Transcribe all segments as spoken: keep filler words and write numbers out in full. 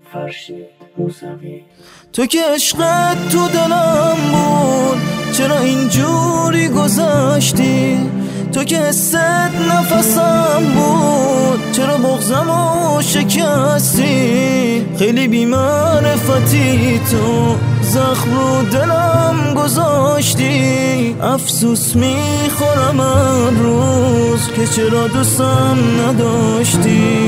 فرشید موسوی. تو که عشقت تو دلم بود چرا اینجوری گذاشتی؟ تو که حست نفسم بود چرا بغضمو شکستی؟ خیلی بی‌معرفتی تو زخم رو دلم گذاشتی. افسوس میخورم هر روز که چرا دوستم نداشتی.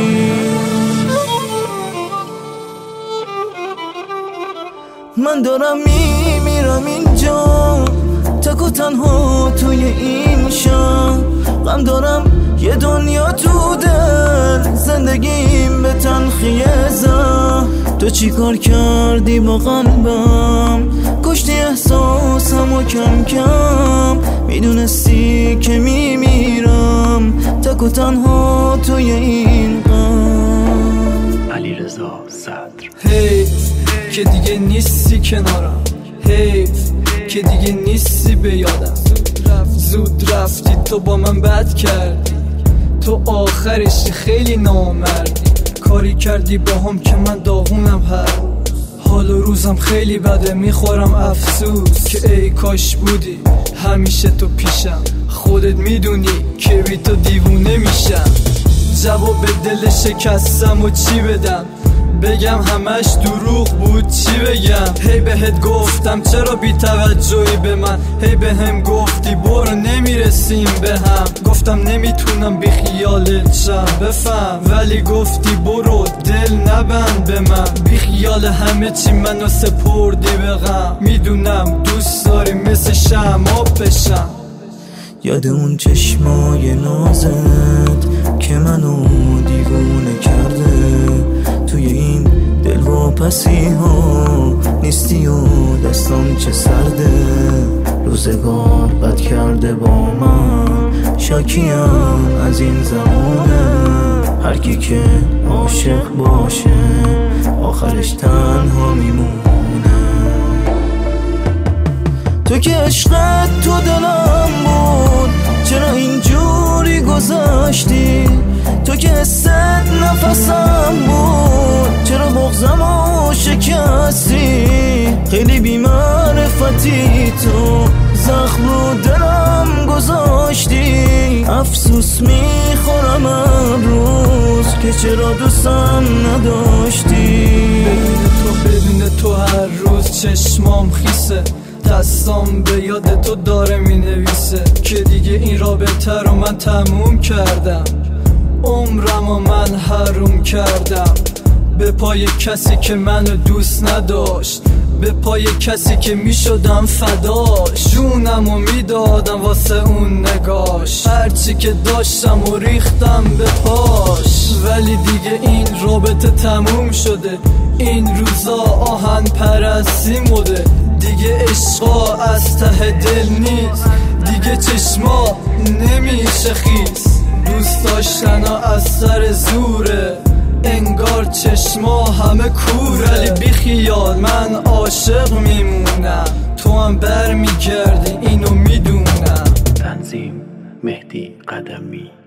من دارم میمیرم اینجا تک و تنها توی این شهر، غم دارم یه دنیا تو دل، زندگیم به تلخیه زهر. تو چی کار کردی با قلبم؟ کشتی احساسم و کم کم، میدونستی که میمیرم تک و تنها توی این غم. علیرضا صدر. حیف که دیگه نیستی کنارم، حیف که دیگه نیستی به یادم. زود رفتی تو با من بد کردی، تو آخرش خیلی نامردی. کاری کردی با هم که من داغونم هر روز، حال و روزم خیلی بده میخورم افسوس که ای کاش بودی همیشه تو پیشم. خودت میدونی که بی تو دیوونه میشم. جواب دل شکستم و چی بدم؟ بگم همش دروغ بود چی بگم؟ هی بهت گفتم چرا بی توجهی به من، هی به هم گفتی برو نمیرسیم به هم. گفتم نمیتونم بی خیالت شم بفهم، ولی گفتی برو دل نبند به من. بی خیال همه چی منو سپردی به غم، میدونم دوست داری مثل شمع بشم. یاد اون چشمای نازت که منو دیوونه کرده، توی این دلواپسی ها نیستی و دستم چه سرده. روزگار بد کرده با من، شاکیم از این زمانه. هر کی که عاشق باشه آخرش تنها میمونه. تو که عشقت تو دلم بود چرا اینجوری گذاشتی؟ تو که حست نفسم بود چرا بغضمو شکستی؟ خیلی بی‌معرفتی تو زخم رو دلم گذاشتی. افسوس میخورم هر روز که چرا دوستم نداشتی. بدون تو بدون تو هر روز چشمام خیسه، دستام به یاد تو داره می نویسه که دیگه این رابطه رو من تموم کردم. عمرم و من حروم کردم به پای کسی که منو دوست نداشت، به پای کسی که می شدم فداش. جونم و می دادم واسه اون نگاش، هرچی که داشتم و ریختم به پاش. ولی دیگه این رابطه تموم شده، این روزا آهن پرستی مده. دیگه عشقا از ته دل نیست، دیگه چشما نمیشه خیس. دوست داشتنا از سر زوره، انگار چشما همه کوره. ولی بی خیال من عاشق میمونم، تو هم بر میگردی اینو میدونم. تنظیم مهدی قدمی.